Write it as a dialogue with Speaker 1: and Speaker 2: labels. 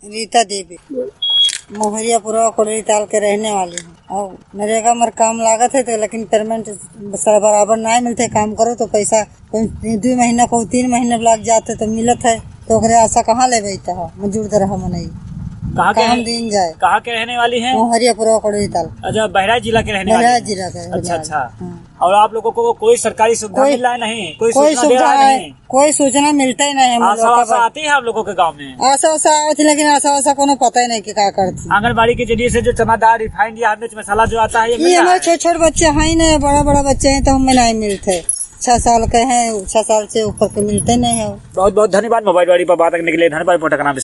Speaker 1: रीता देवी मोहरियापुरा कोडरी ताल के रहने वाली हूँ। और नरेगा में काम लागत है तो लेकिन पेमेंट बराबर नहीं मिलते। काम करो तो पैसा 2 महीना को 3 महीने लग जाते तो मिलत है तो आशा कहाँ ले बैठा है मजदूर तरह नहीं काम दिन जाए।
Speaker 2: कहाँ के रहने वाली हैं?
Speaker 1: मोहरियापुरा कोडरी ताल।
Speaker 2: अच्छा, बहराइच जिला के रहने वाली?
Speaker 1: बहराइच जिला के।
Speaker 2: अच्छा अच्छा। और आप लोगों को कोई सरकारी सुविधा मिल रहा है? नहीं, कोई सुविधा नहीं,
Speaker 1: कोई सूचना मिलता ही नहीं।
Speaker 2: आशा आती है आप लोगों के गाँव में?
Speaker 1: आशा आती लेकिन आशा को पता ही नहीं कि क्या करती।
Speaker 2: आंगनबाड़ी के जरिए से जो चना दाल रिफाइंड या मिर्च मसाला जो आता है
Speaker 1: ये हमारे छोटे बच्चे है नहीं, बड़ा बच्चे हैं तो हमें नहीं मिलते। 6 साल के हैं, 6 साल से ऊपर के मिलते नहीं है।
Speaker 2: बहुत बहुत धन्यवाद मोबाइल वाली पर बात करने के लिए। धन्यवाद।